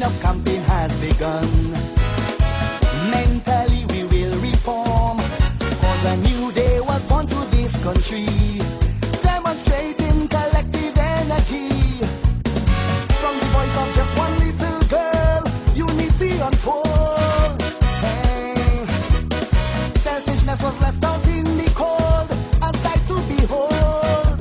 cleanup campaign has begun. Mentally we will reform, cause a new day was born to this country. Demonstrating collective energy. From the voice of just one little girl, unity unfolds. Hey. Selfishness was left out in the cold, a sight to behold.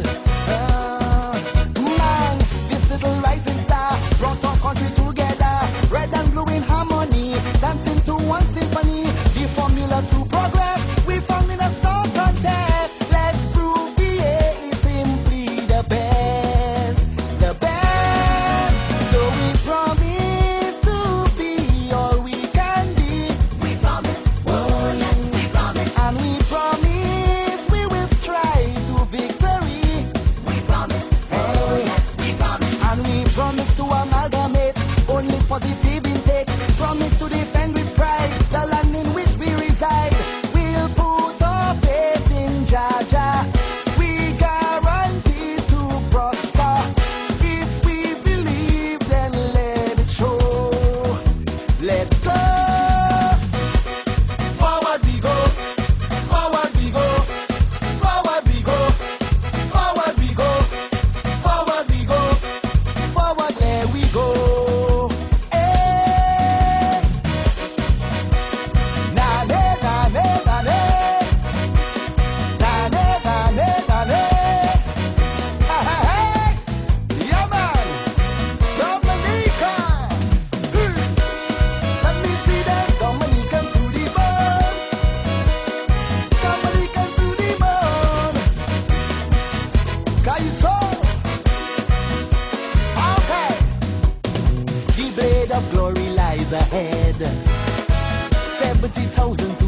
Man, this little rising star brought our country together, red and blue in harmony, dancing to one symphony. The formula to progress we found in a song contest. Let's prove the A is simply the best, the best. So we promise to be all we can be. We promise, oh yes, we promise. And we promise we will strive to victory. We promise, oh yes, we promise. And we promise to amalgamate only positive intake. Promise to defend with pride the land in which we reside. We'll put our faith in Jaja. We guarantee to prosper. If we believe, then let it show. Let's go. Forward we go. Forward we go. Forward we go. Forward we go. Forward we go. Forward there we go. Hey. Na ne na ne na ne. Na ne na ne na ne. Hey. Yeah man. Dominica. Let me see them Dominicans to the bone. Dominicans to the bone. Kaiso. Okay. The blade of glory lies ahead. 70,000